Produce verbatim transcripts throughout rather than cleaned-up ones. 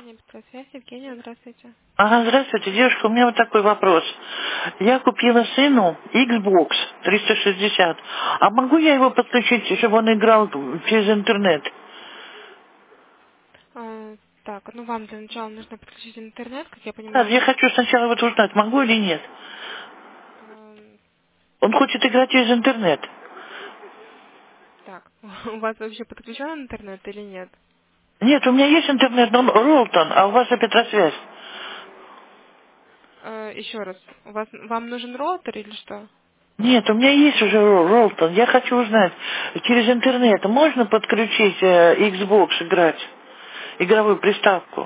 компания «Петросвязь». Евгения, здравствуйте. Ага, здравствуйте, девушка, у меня вот такой вопрос. Я купила сыну Xbox триста шестьдесят, а могу я его подключить, чтобы он играл через интернет? А, так, ну вам для начала нужно подключить интернет, как я Да, понимаю. я хочу сначала вот узнать, могу или нет. Ам, Он хочет играть через интернет. так, у вас вообще подключен интернет или нет? Нет, у меня есть интернет, но он Ролтон, а у вас же Петросвязь. А, еще раз, у вас, вам нужен роутер или что? Нет, у меня есть уже Рол- Ролтон. Я хочу узнать, через интернет можно подключить э, Xbox играть, игровую приставку?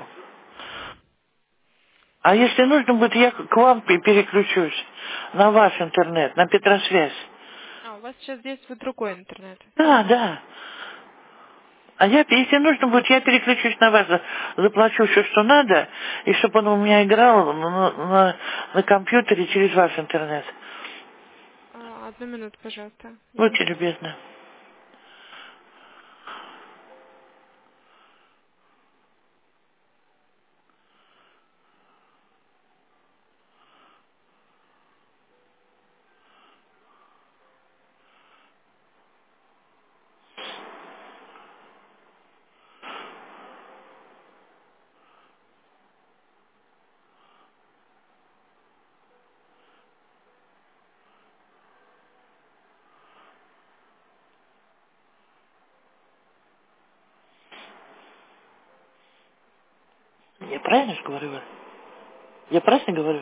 А если нужно будет, я к вам пе- переключусь на ваш интернет, на Петросвязь. А, у вас сейчас действует другой интернет. Да, да. А я, если нужно будет, я переключусь на вас, за- заплачу все, что надо, и чтобы он у меня играл на, на- на компьютере через ваш интернет. А, одну минуту, пожалуйста. Я... Будьте любезны. Я правильно же говорю? Я правильно говорю?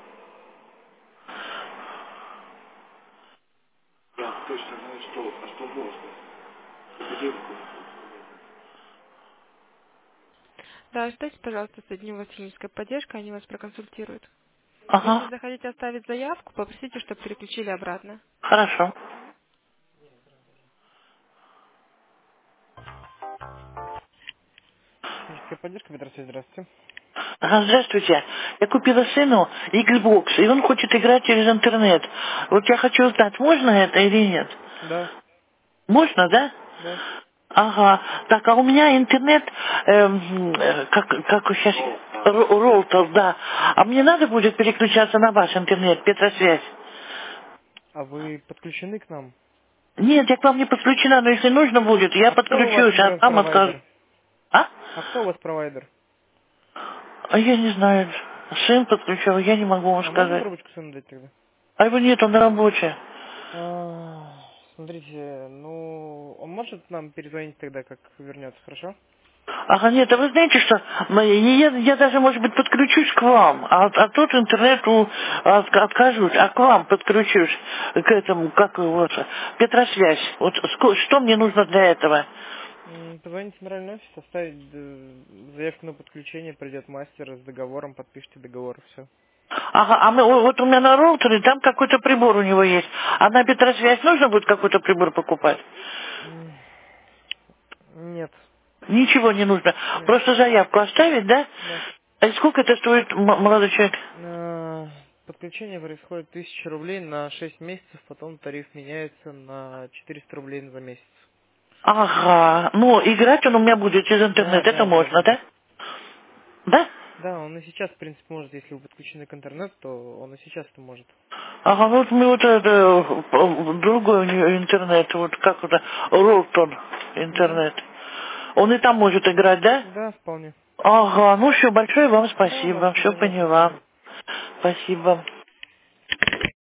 Да, точно знаю, что, а что можно. Только девушку. Да, оставьте, пожалуйста, с одним вас технической поддержкой, они вас проконсультируют. Если Ага, захотите оставить заявку, попросите, чтобы переключили обратно. хорошо. Техническая поддержка, Петросвязь, здравствуйте. Ага, здравствуйте. Я купила сыну Xbox, и он хочет играть через интернет. Вот я хочу узнать, можно это или нет? Да, Можно, да? да. Ага. Так, а у меня интернет, эм, э, как, как сейчас, Ролтер, да. А мне надо будет переключаться на ваш интернет, Петросвязь? А вы подключены к нам? Нет, я к вам не подключена, но если нужно будет, я А кто у вас подключусь, а там откажу. интернет-провайдер? А? А кто у вас провайдер? А я не знаю. Сын подключал, я не могу вам А можно сказать. трубочку сыну дать тогда? А его нет, он на работе. А, смотрите, ну, он может нам перезвонить тогда, как вернется, хорошо? Ага, нет, а вы знаете что, мы- я, я даже, может быть, подключусь к вам, а, а тут интернету от- откажусь, а к вам подключусь, к этому, как его, вот, Петросвязь. Вот ско- что мне нужно для этого? М, Позвоните в центральный офис, оставить э, заявку на подключение, придет мастер с договором, подпишите договор, все. Ага, а мы, вот у меня на роутере там какой-то прибор у него есть, а на Петросвязь нужно будет какой-то прибор покупать? Нет, Ничего не нужно, нет, просто заявку оставить, да? да. А сколько это стоит, м- молодой человек? Э, Подключение происходит тысяча рублей на шесть месяцев, потом тариф меняется на четыреста рублей за месяц. Ага, ну, играть он у меня будет через Да, интернет, это да, да, можно, да, да. да? Да? Да, он и сейчас, в принципе, может, если вы подключены к интернету, то он и сейчас это может. Ага, ну вот мне вот это, э, другой у него интернет, вот как это, Ролтон Угу. интернет. Он и там может играть, да? Да, вполне. Ага, ну все, большое вам Да, вас спасибо, все позвонят, до свидания. поняла. Спасибо.